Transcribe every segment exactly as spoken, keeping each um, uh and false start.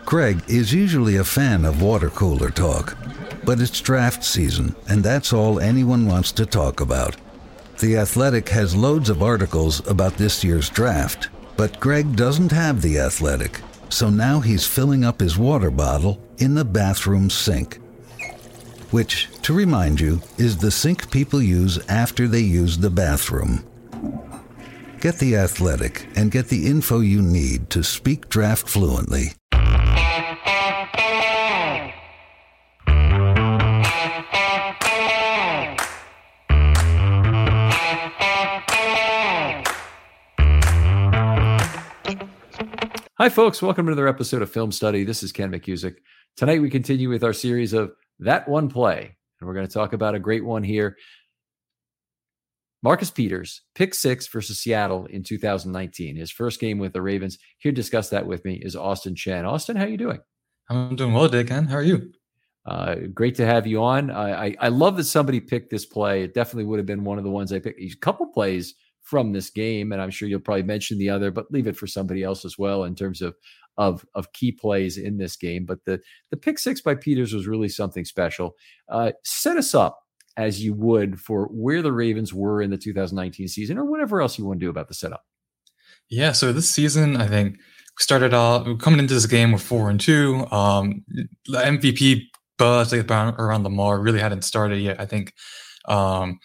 Greg is usually a fan of water cooler talk, but it's draft season, and that's all anyone wants to talk about. The Athletic has loads of articles about this year's draft, but Greg doesn't have The Athletic, so now he's filling up his water bottle in the bathroom sink, which, to remind you, is the sink people use after they use the bathroom. Get The Athletic and get the info you need to speak draft fluently. Hi, folks. Welcome to another episode of Film Study. This is Ken McCusick. Tonight, we continue with our series of That One Play, and we're going to talk about a great one here. Marcus Peters, pick six versus Seattle in two thousand nineteen. His first game with the Ravens. Here to discuss that with me is Austin Chen. Austin, how are you doing? I'm doing well today, Ken. How are you? Uh, great to have you on. I, I, I love that somebody picked this play. It definitely would have been one of the ones I picked. A couple plays from this game, and I'm sure you'll probably mention the other, but leave it for somebody else as well in terms of of of key plays in this game. But the the pick six by Peters was really something special. Uh, set us up as you would for where the Ravens were in the two thousand nineteen season, or whatever else you want to do about the setup. Yeah, so this season, I think we started off coming into this game with four and two. Um, the M V P buzz like, around Lamar really hadn't started yet. I think um,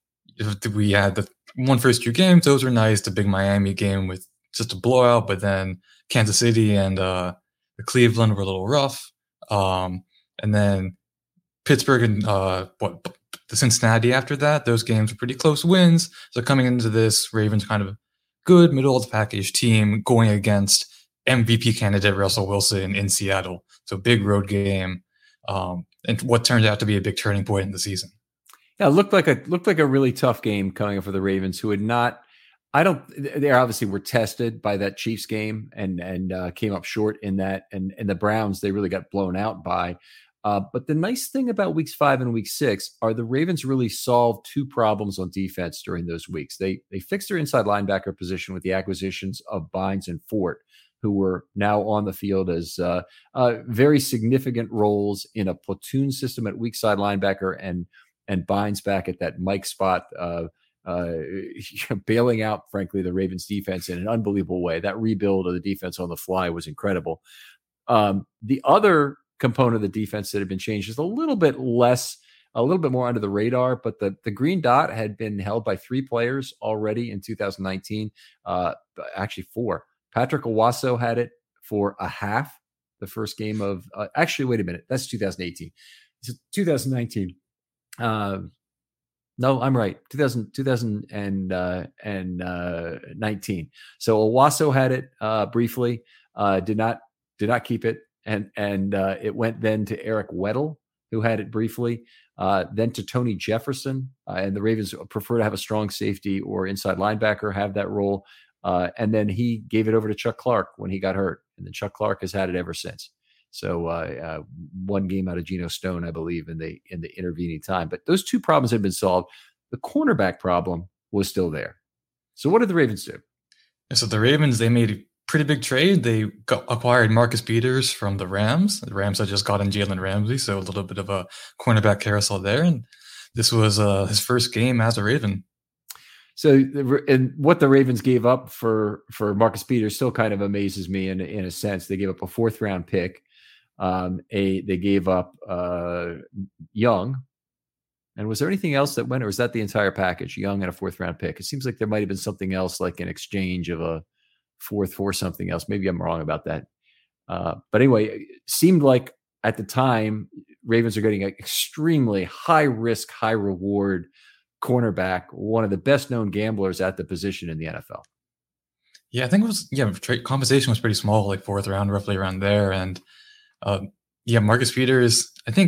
we had the one first two games; those were nice. The big Miami game with just a blowout, but then Kansas City and uh, the Cleveland were a little rough, um, and then Pittsburgh and uh, what the Cincinnati after that. Those games were pretty close wins. So coming into this, Ravens kind of good middle of the package team going against M V P candidate Russell Wilson in Seattle. So big road game, um, and what turned out to be a big turning point in the season. Yeah, it looked like a looked like a really tough game coming up for the Ravens, who had not. I don't. They obviously were tested by that Chiefs game and and uh, came up short in that. And and the Browns, they really got blown out by. Uh, but the nice thing about weeks five and week six are the Ravens really solved two problems on defense during those weeks. They they fixed their inside linebacker position with the acquisitions of Bynes and Fort, who were now on the field as uh, uh, very significant roles in a platoon system at weak side linebacker, and and Bynes back at that Mike spot, uh, uh, bailing out, frankly, the Ravens defense in an unbelievable way. That rebuild of the defense on the fly was incredible. Um, the other component of the defense that had been changed is a little bit less, a little bit more under the radar, but the, the green dot had been held by three players already in two thousand nineteen, uh, actually four. Patrick Owasso had it for a half, the first game of, uh, actually, wait a minute, that's two thousand eighteen. It's two thousand nineteen. Uh, no, I'm right. two thousand, two thousand and, uh, and uh, nineteen. So Owasso had it uh, briefly, uh, did not did not keep it, and and uh, it went then to Eric Weddle, who had it briefly, uh, then to Tony Jefferson, uh, and the Ravens prefer to have a strong safety or inside linebacker have that role, uh, and then he gave it over to Chuck Clark when he got hurt, and then Chuck Clark has had it ever since. So uh, uh, one game out of Geno Stone, I believe, in the in the intervening time. But those two problems had been solved. The cornerback problem was still there. So what did the Ravens do? So the Ravens, they made a pretty big trade. They got, acquired Marcus Peters from the Rams. The Rams had just gotten Jalen Ramsey, so a little bit of a cornerback carousel there. And this was uh, his first game as a Raven. So, and what the Ravens gave up for for Marcus Peters still kind of amazes me in in a sense. They gave up a fourth round pick. Um, a they gave up uh, Young, and was there anything else that went, or was that the entire package? Young and a fourth round pick. It seems like there might have been something else, like an exchange of a fourth for something else. Maybe I'm wrong about that. Uh, but anyway, it seemed like at the time Ravens are getting an extremely high risk, high reward cornerback, one of the best known gamblers at the position in the N F L. Yeah, I think it was. Yeah, trade compensation was pretty small, like fourth round, roughly around there, and. Uh, yeah, Marcus Peters, I think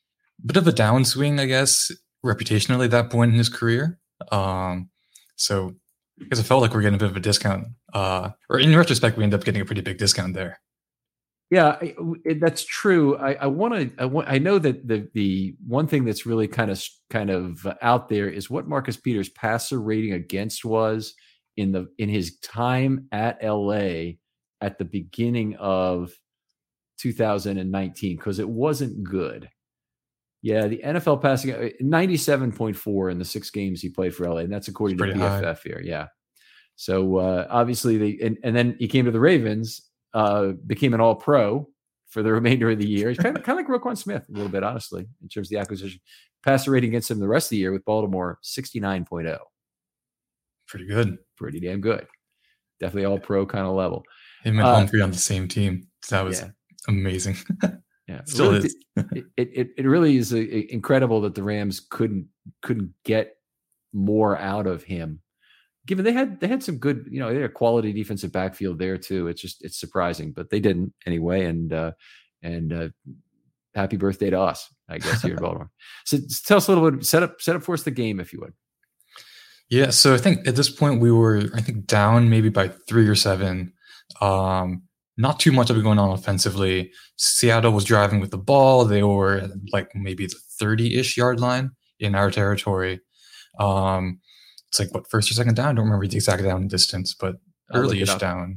a bit of a downswing, I guess, reputationally at that point in his career. Um, so I guess it felt like we're getting a bit of a discount. Uh, or in retrospect, we ended up getting a pretty big discount there. Yeah, I, it, that's true. I, I want to. I want. I know that the the one thing that's really kind of kind of out there is what Marcus Peters' passer rating against was in the in his time at L A at the beginning of two thousand nineteen because it wasn't good. Yeah, the N F L passing ninety-seven point four in the six games he played for L A, and that's according to P F F high. Here. Yeah. So uh, obviously, they and, and then he came to the Ravens, uh, became an All-Pro for the remainder of the year. He's kind of, kind of like Roquan Smith a little bit, honestly, in terms of the acquisition. Passer rating against him the rest of the year with Baltimore, sixty-nine point oh. Pretty good. Pretty damn good. Definitely All-Pro kind of level. Him and uh, Humphrey on the same team. That was yeah. amazing. Yeah, still really, is. it, it it really is a, a, incredible that the Rams couldn't couldn't get more out of him. Given they had they had some good, you know, they had a quality defensive backfield there too. It's just it's surprising, but they didn't anyway. And uh, and uh, happy birthday to us, I guess, here in Baltimore. So tell us a little bit. Set up set up for us the game, if you would. Yeah, so I think at this point we were, I think, down maybe by three or seven. Um, not too much of it going on offensively. Seattle was driving with the ball. They were at like maybe the thirty-ish yard line in our territory. Um, it's like, what, first or second down? I don't remember the exact down distance, but early-ish down.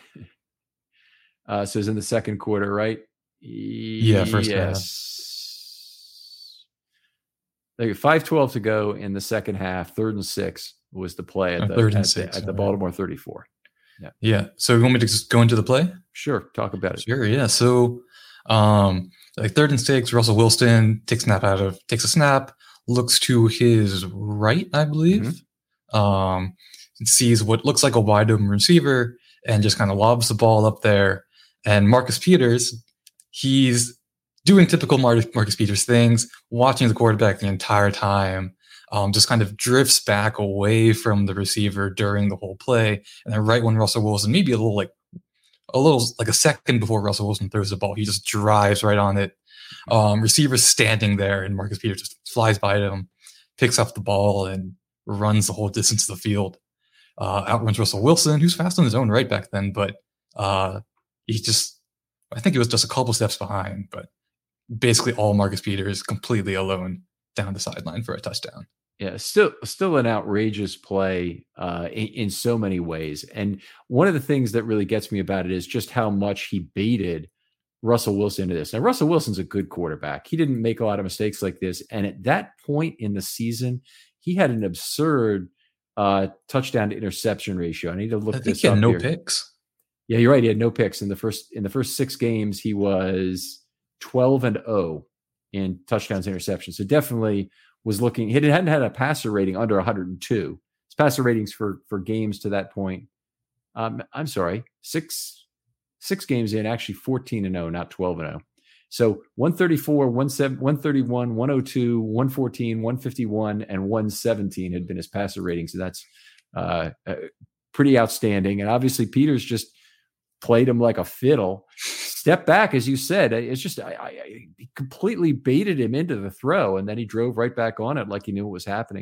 uh, so it's in the second quarter, right? Yeah, first yes. Like five twelve to go in the second half. Third and six was the play at the, third and at six, the, at the Baltimore thirty-four. Yeah. Yeah. So you want me to just go into the play? Sure. Talk about it. Sure. Yeah. So, um, like third and six, Russell Wilson takes snap out of, takes a snap, looks to his right, I believe, mm-hmm. um, sees what looks like a wide open receiver and just kind of lobs the ball up there. And Marcus Peters, he's doing typical Mar- Marcus Peters things, watching the quarterback the entire time. Um, just kind of drifts back away from the receiver during the whole play. And then right when Russell Wilson, maybe a little like a little like a second before Russell Wilson throws the ball, he just drives right on it. Um, receiver's standing there and Marcus Peters just flies by him, picks up the ball and runs the whole distance of the field. Uh, outruns Russell Wilson, who's fast on his own right back then, but uh, he just, I think he was just a couple steps behind, but basically all Marcus Peters completely alone down the sideline for a touchdown. Yeah, still still an outrageous play uh, in, in so many ways. And one of the things that really gets me about it is just how much he baited Russell Wilson into this. Now, Russell Wilson's a good quarterback. He didn't make a lot of mistakes like this. And at that point in the season, he had an absurd uh, touchdown to interception ratio. I need to look I this think he had up no here. picks. Yeah, you're right. He had no picks in the first in the first six games. He was twelve and oh in touchdowns and interceptions. So definitely was looking, he hadn't had a passer rating under one hundred two. His passer ratings for for games to that point, um, I'm sorry, six six games in, actually fourteen and oh, not twelve and oh. So one thirty-four, one thirty-one, one oh two, one fourteen, one fifty-one, and one seventeen had been his passer ratings. So that's uh, uh, pretty outstanding. And obviously Peters just played him like a fiddle. Step back, as you said, it's just I, I, I completely baited him into the throw, and then he drove right back on it like he knew what was happening.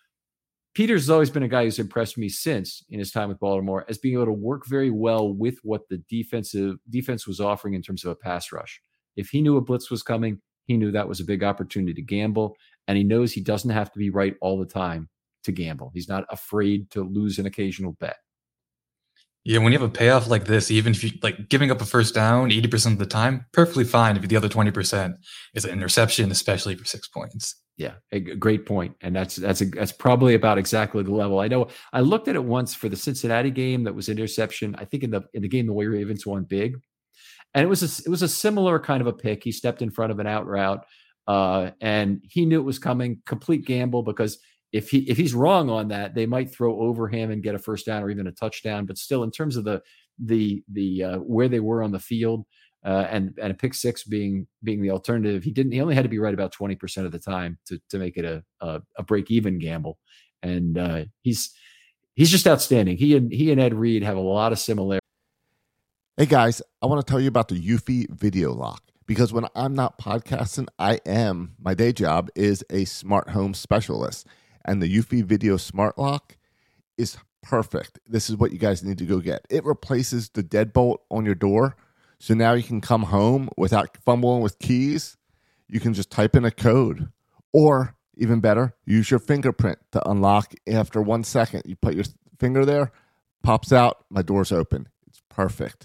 Peters has always been a guy who's impressed me since in his time with Baltimore as being able to work very well with what the defensive defense was offering in terms of a pass rush. If he knew a blitz was coming, he knew that was a big opportunity to gamble, and he knows he doesn't have to be right all the time to gamble. He's not afraid to lose an occasional bet. Yeah, when you have a payoff like this, even if you like giving up a first down eighty percent of the time, perfectly fine if the other twenty percent is an interception, especially for six points. Yeah, a great point. And that's that's a, that's probably about exactly the level. I know I looked at it once for the Cincinnati game that was interception. I think in the in the game the way Ravens won big. And it was a, it was a similar kind of a pick. He stepped in front of an out route uh, and he knew it was coming, complete gamble, because If he if he's wrong on that, they might throw over him and get a first down or even a touchdown. But still, in terms of the the the uh, where they were on the field uh, and and a pick six being being the alternative, he didn't. He only had to be right about twenty percent of the time to to make it a a, a break even gamble. And uh, he's he's just outstanding. He and he and Ed Reed have a lot of similarities. Hey guys, I want to tell you about the Eufy Video Lock. Because when I'm not podcasting, I am. My day job is a smart home specialist. And the Eufy Video Smart Lock is perfect. This is what you guys need to go get. It replaces the deadbolt on your door. So now you can come home without fumbling with keys. You can just type in a code. Or, even better, use your fingerprint to unlock. After one second, you put your finger there, pops out, my door's open. It's perfect.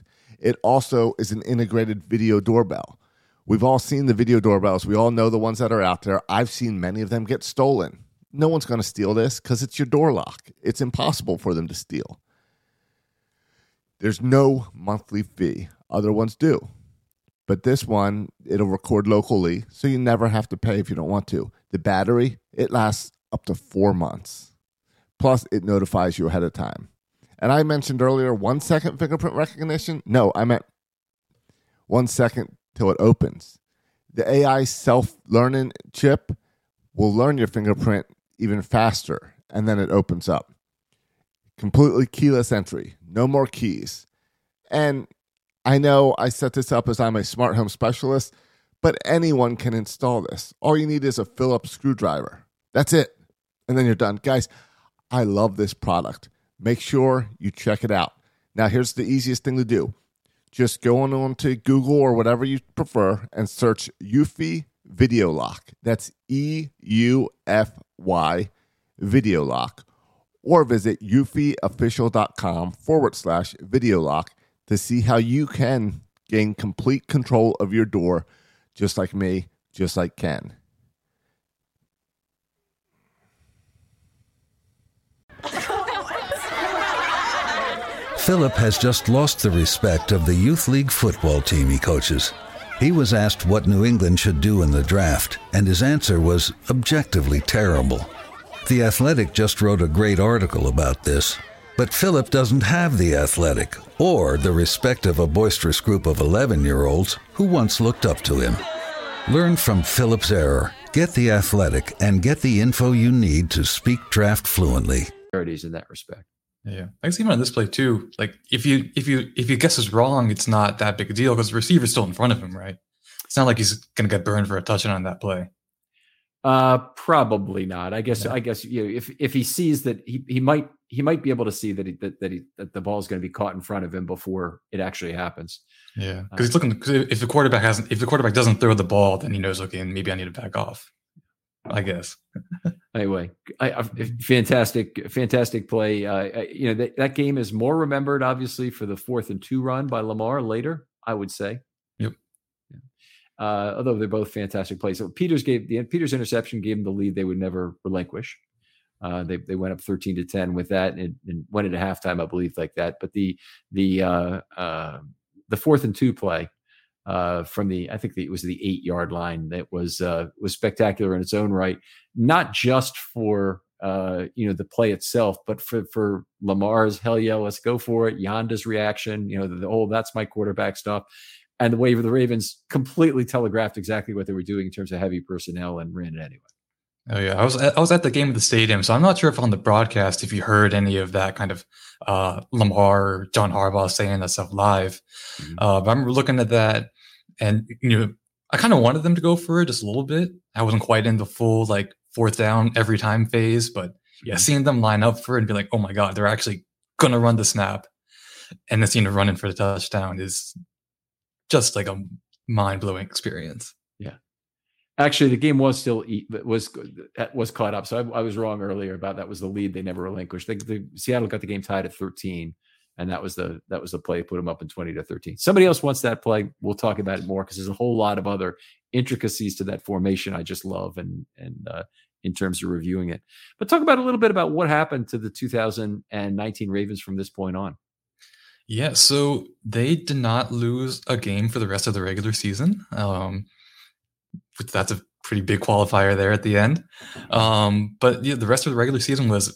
It also is an integrated video doorbell. We've all seen the video doorbells. We all know the ones that are out there. I've seen many of them get stolen. No one's going to steal this because it's your door lock. It's impossible for them to steal. There's no monthly fee. Other ones do. But this one, it'll record locally, so you never have to pay if you don't want to. The battery, it lasts up to four months. Plus, it notifies you ahead of time. And I mentioned earlier one second fingerprint recognition. No, I meant one second till it opens. The A I self-learning chip will learn your fingerprint even faster, and then it opens up. Completely keyless entry. No more keys. And I know I set this up as I'm a smart home specialist, but anyone can install this. All you need is a Phillips screwdriver. That's it. And then you're done. Guys, I love this product. Make sure you check it out. Now, here's the easiest thing to do. Just go on, on to Google or whatever you prefer and search Eufy Video Lock. That's E U F Y Video Lock. Or visit eufyofficial.com forward slash video lock to see how you can gain complete control of your door, just like me, just like Ken. Philip has just lost the respect of the youth league football team he coaches. He was asked what New England should do in the draft, and his answer was objectively terrible. The Athletic just wrote a great article about this, but Philip doesn't have the Athletic or the respect of a boisterous group of eleven-year-olds who once looked up to him. Learn from Philip's error, get the Athletic, and get the info you need to speak draft fluently. In that respect. Yeah, I can see him on this play too. Like if you if you if you guess is wrong, it's not that big a deal because the receiver's still in front of him, right? It's not like he's going to get burned for a touchdown on that play. Uh, probably not. I guess. Yeah. I guess you know, if if he sees that he he might he might be able to see that he, that that, he, that the ball is going to be caught in front of him before it actually happens. Yeah, because he's looking. Cause if the quarterback hasn't, if the quarterback doesn't throw the ball, then he knows, okay, maybe I need to back off. I guess. Anyway, I, I, fantastic, fantastic play. Uh, I, you know, that, that game is more remembered, obviously, for the fourth and two run by Lamar later, I would say. Yep. Yeah. Uh, although they're both fantastic plays. So Peters gave the Peters interception gave them the lead they would never relinquish. Uh, they they went up thirteen to ten with that and, and went into halftime, I believe, like that. But the the uh, uh, the fourth and two play. Uh, from the, I think the, it was the eight yard line that was uh, was spectacular in its own right, not just for uh, you know the play itself, but for for Lamar's hell yeah, let's go for it, Yonda's reaction, you know the, the whole that's my quarterback stuff, and the way the Ravens completely telegraphed exactly what they were doing in terms of heavy personnel and ran it anyway. Oh yeah, I was I was at the game at the stadium, so I'm not sure if on the broadcast if you heard any of that kind of uh, Lamar or John Harbaugh saying that stuff live. Mm-hmm. Uh, but I remember looking at that, and you know, I kind of wanted them to go for it just a little bit. I wasn't quite in the full like fourth down every time phase, but yeah, seeing them line up for it and be like, oh my god, they're actually gonna run the snap, and then seeing them running for the touchdown is just like a mind blowing experience. Yeah. Actually, the game was still was was caught up. So I, I was wrong earlier about that was the lead they never relinquished. The, the Seattle got the game tied at thirteen, and that was the that was the play that put them up in twenty to thirteen. Somebody else wants that play. We'll talk about it more because there's a whole lot of other intricacies to that formation I just love and and uh, in terms of reviewing it. But talk about a little bit about what happened to the two thousand nineteen Ravens from this point on. Yeah, so they did not lose a game for the rest of the regular season. Um, That's a pretty big qualifier there at the end. Um, but yeah, the rest of the regular season was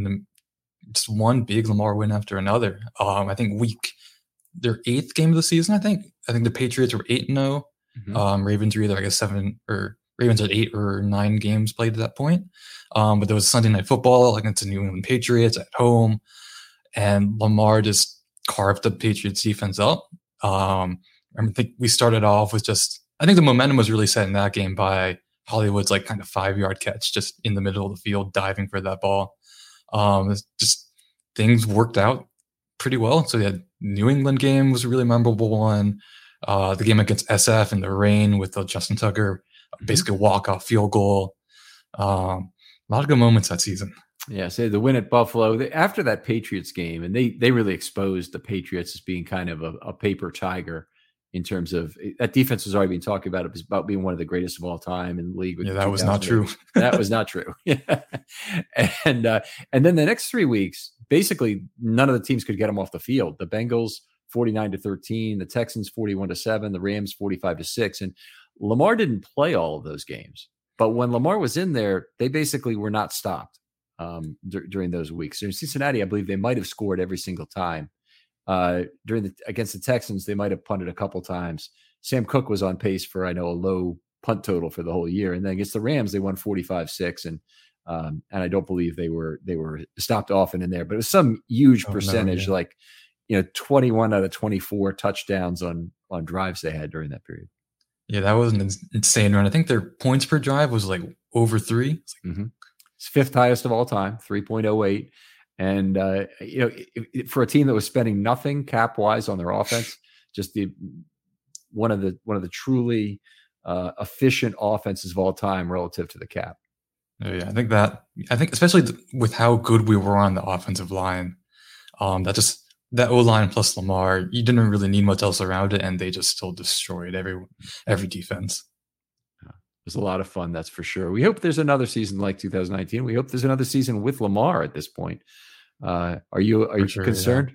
just one big Lamar win after another. Um, I think week their eighth game of the season. I think I think the Patriots were eight and zero. Mm-hmm. Um, Ravens were either I guess seven or Ravens had eight or nine games played at that point. Um, but there was Sunday Night Football against the New England Patriots at home, and Lamar just carved the Patriots defense up. Um, I think we started off with just. I think the momentum was really set in that game by Hollywood's like kind of five yard catch just in the middle of the field, diving for that ball. Um, it's just things worked out pretty well. So the New England game was a really memorable one. Uh, the game against S F in the rain with the Justin Tucker, basically walk off field goal. Um, a lot of good moments that season. Yeah, so the win at Buffalo they, after that Patriots game, and they they really exposed the Patriots as being kind of a, a paper tiger in terms of that defense was already being talked about. It was about being one of the greatest of all time in the league. With yeah, that was not true. That was not true. Yeah, and uh, and then the next three weeks, basically none of the teams could get them off the field. The Bengals forty-nine to thirteen, the Texans forty-one to seven, the Rams forty-five to six, and Lamar didn't play all of those games. But when Lamar was in there, they basically were not stopped. Um, d- during those weeks. So in Cincinnati, I believe they might have scored every single time. Uh, during the against the Texans, they might have punted a couple times. Sam Cook was on pace for, I know, a low punt total for the whole year. And then against the Rams, they won forty-five six. And um, and I don't believe they were they were stopped often in there, but it was some huge Oh, percentage, no, yeah. like you know, twenty-one out of twenty-four touchdowns on on drives they had during that period. Yeah, that was an ins- insane run. I think their points per drive was like over three. It's like, Mm-hmm. It's fifth highest of all time, three point oh eight. And, uh, you know, it, it, for a team that was spending nothing cap wise on their offense, just the one of the one of the truly uh, efficient offenses of all time relative to the cap. oh, yeah, I think that, I think especially th- with how good we were on the offensive line, um, that just, that O line plus Lamar, you didn't really need much else around it, and they just still destroyed every every defense. It was a lot of fun, that's for sure. We hope there's another season like two thousand nineteen. We hope there's another season with Lamar at this point. Uh, are you are For you sure, concerned?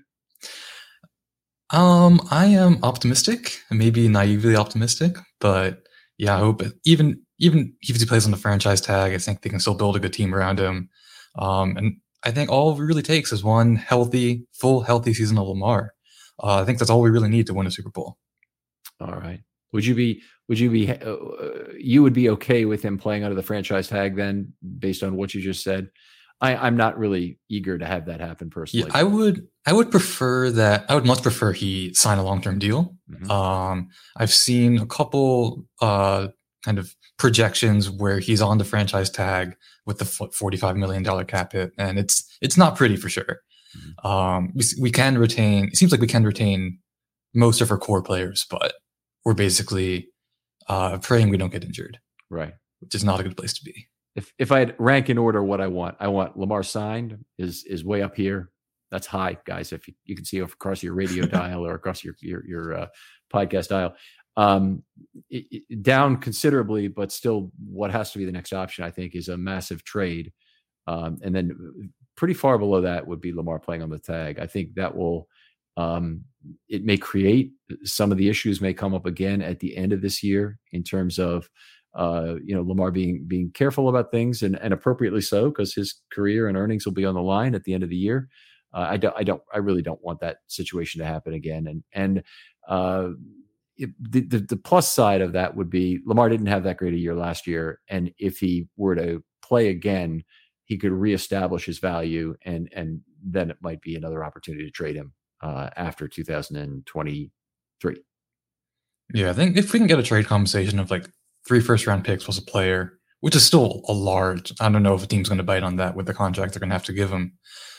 Um, I am optimistic, maybe naively optimistic, but yeah, I hope it, even even if he plays on the franchise tag, I think they can still build a good team around him. Um, and I think all it really takes is one healthy, full healthy season of Lamar. Uh, I think that's all we really need to win a Super Bowl. All right. Would you be would you be uh, you would be okay with him playing under the franchise tag then, based on what you just said? I, I'm not really eager to have that happen personally. Yeah, I would. I would prefer that. I would much prefer he sign a long term deal. Mhm. Um, I've seen a couple uh, kind of projections where he's on the franchise tag with the forty-five million dollars cap hit, and it's it's not pretty for sure. Mhm. Um, we we can retain. It seems like we can retain most of our core players, but we're basically uh, praying we don't get injured, Right. which is not a good place to be. If if I had rank in order what I want, I want Lamar signed is is way up here. That's high, guys. If you, you can see across your radio dial or across your your, your uh, podcast dial, um, it, it, down considerably, but still, what has to be the next option, I think, is a massive trade, um, and then pretty far below that would be Lamar playing on the tag. I think that will. Um, it may create some of the issues may come up again at the end of this year in terms of. Uh, you know, Lamar being being careful about things and, and appropriately so, because his career and earnings will be on the line at the end of the year. Uh, I don't, I don't, I really don't want that situation to happen again. And and uh, it, the, the the plus side of that would be Lamar didn't have that great a year last year, and if he were to play again, he could reestablish his value, and and then it might be another opportunity to trade him uh, after two thousand twenty-three. Yeah, I think if we can get a trade compensation of like three first round picks plus a player, which is still a large, I don't know if a team's going to bite on that with the contract they're going to have to give him.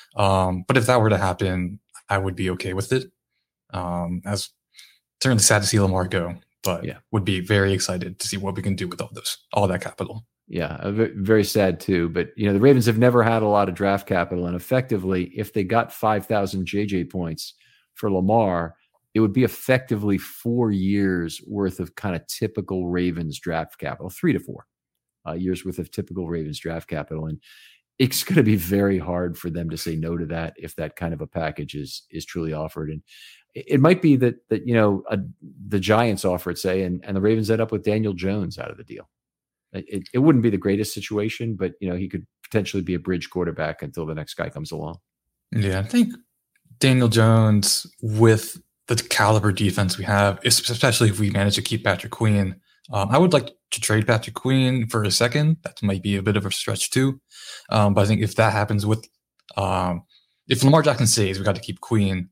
Um, but if that were to happen, I would be okay with it. Um, as certainly sad to see Lamar go, but Yeah. would be very excited to see what we can do with all this, all that capital. Yeah, uh, ve- very sad too. But you know, the Ravens have never had a lot of draft capital, and effectively, if they got five thousand J J points for Lamar, it would be effectively four years worth of kind of typical Ravens draft capital, three to four uh, years worth of typical Ravens draft capital, and it's going to be very hard for them to say no to that if that kind of a package is is truly offered. And it, it might be that that you know a, the Giants offer it, say, and and the Ravens end up with Daniel Jones out of the deal. It, it wouldn't be the greatest situation, but you know he could potentially be a bridge quarterback until the next guy comes along. Yeah, I think Daniel Jones with the caliber defense we have, especially if we manage to keep Patrick Queen. Um, I would like to trade Patrick Queen for a second. That might be a bit of a stretch too. Um, but I think if that happens with, um, if Lamar Jackson stays, we got to keep Queen,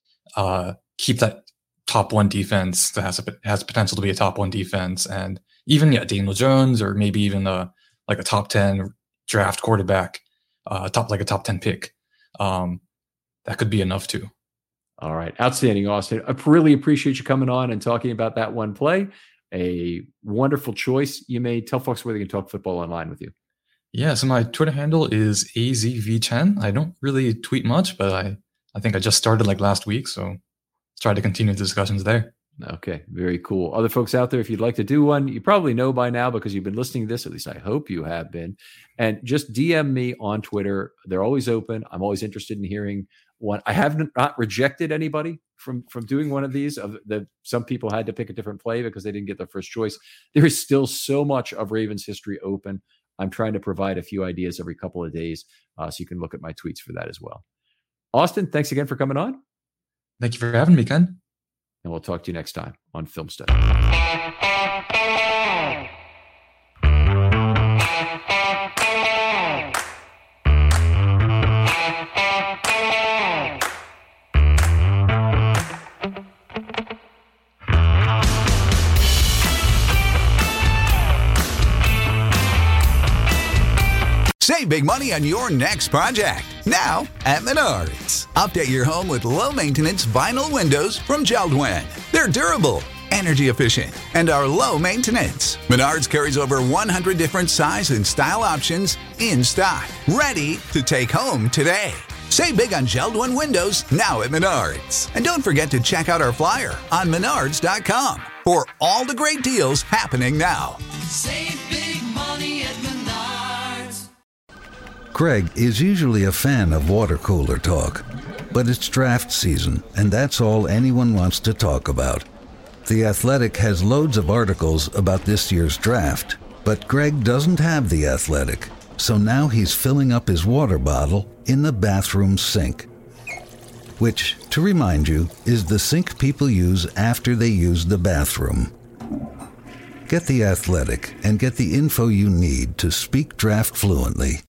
uh, keep that top one defense that has a, has potential to be a top one defense. And even yeah, Daniel Jones, or maybe even a, like a top ten draft quarterback, uh, top, like a top ten pick. Um, that could be enough too. All right. Outstanding, Austin. I really appreciate you coming on and talking about that one play. A wonderful choice you made. Tell folks where they can talk football online with you. Yeah, so my Twitter handle is A Z V Chen. I don't really tweet much, but I, I think I just started like last week, so try to continue the discussions there. Okay, very cool. Other folks out there, if you'd like to do one, you probably know by now because you've been listening to this, at least I hope you have been. And just D M me on Twitter. They're always open. I'm always interested in hearing one. I have not rejected anybody from, from doing one of these. Of the, some people had to pick a different play because they didn't get their first choice. There is still so much of Ravens history open. I'm trying to provide a few ideas every couple of days, uh, so you can look at my tweets for that as well. Austin, thanks again for coming on. Thank you for having me, Ken. And we'll talk to you next time on Film Study. Save big money on your next project, now at Menards. Update your home with low-maintenance vinyl windows from JELD-WEN. They're durable, energy efficient, and are low maintenance. Menards carries over one hundred different size and style options in stock, ready to take home today. Save big on JELD-WEN windows now at Menards. And don't forget to check out our flyer on menards dot com for all the great deals happening now. Save big money at Menards. Craig is usually a fan of water cooler talk, but it's draft season, and that's all anyone wants to talk about. The Athletic has loads of articles about this year's draft, but Greg doesn't have The Athletic, so now he's filling up his water bottle in the bathroom sink. Which, to remind you, is the sink people use after they use the bathroom. Get The Athletic and get the info you need to speak draft fluently.